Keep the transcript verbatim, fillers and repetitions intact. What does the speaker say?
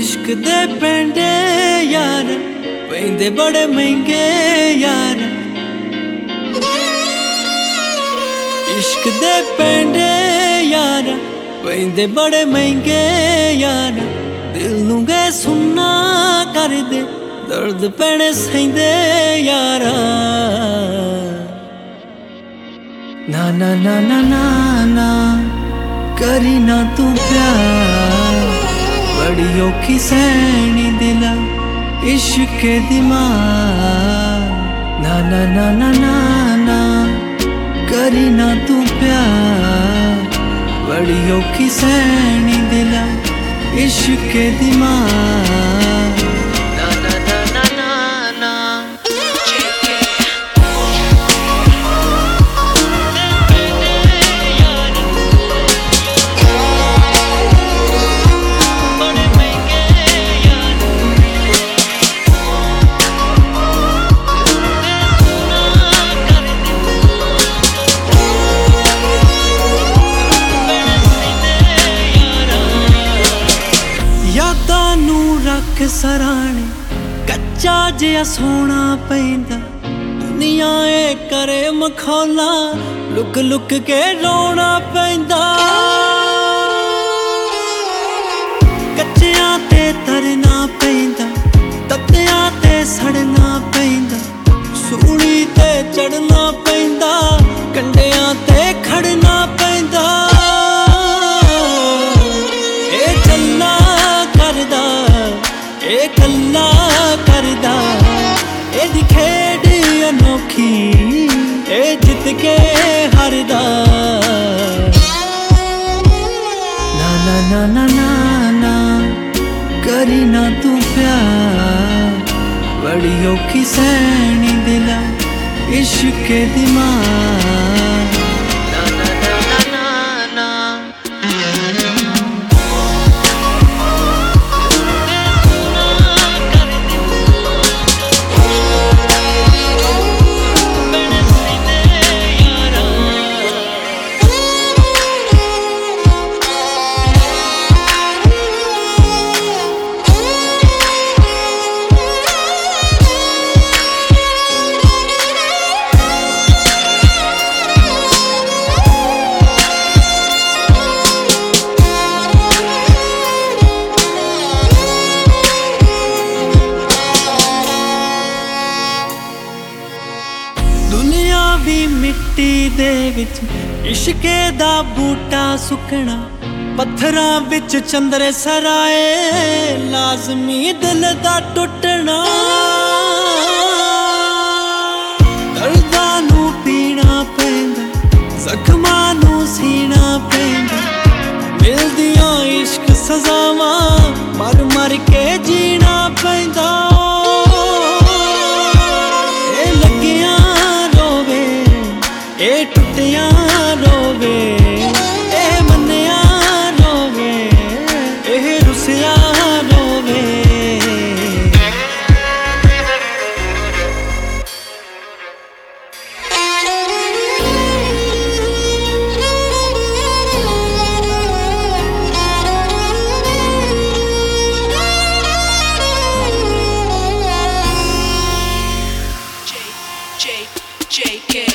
इश्क दे पैंडे यार पैंदे बड़े महंगे यार। इश्क दे पैंडे यार पैंदे बड़े महंगे यार। दिल नूं गए सुन्ना कर दे दर्द पैणे सहिंदे यारा। ना ना ना ना ना ना करी ना तू प्यार बड़ी औखी सैनी दिला इश्क दी मार। ना ना ना ना ना ना करी ना तू प्यार बड़ी औखी सैनी दिला इश्क दी मार। ना ना ना ना ना ना रख सराणे कच्चा जिहा सोना पैंदा। दुनिया ए करे मखौला लुक लुक के रोना पैंदा। कच्चियां ते तरना पैंदा तत्तियां ते सड़ना पैंदा। सूली ते चढ़ना पैंदा कंडियां ते खड़ना पैंदा। ए चलना करदा ए कल्ला करदा एदी खेड अनोखी ए जित के हारदा। ना ना ना ना ना ना करी ना तू प्यार बड़ी औखी सैनी दिला इश्क दी मार। ना ना ना ना ना ना मिट्टी दे विच इश्के दा बूटा सुकना। पत्थरां विच चंदरे सराए लाजमी दिल दा टुटना। दर्दां नूं पीना पैंदा जख्मां नूं सीना पैंदा। मिलदियां इश्क सजावां मर मर के जीना पैंदा। ए टुटिया रोवे ए मन्निया रोवे ए रुसिया रोवे। J J J K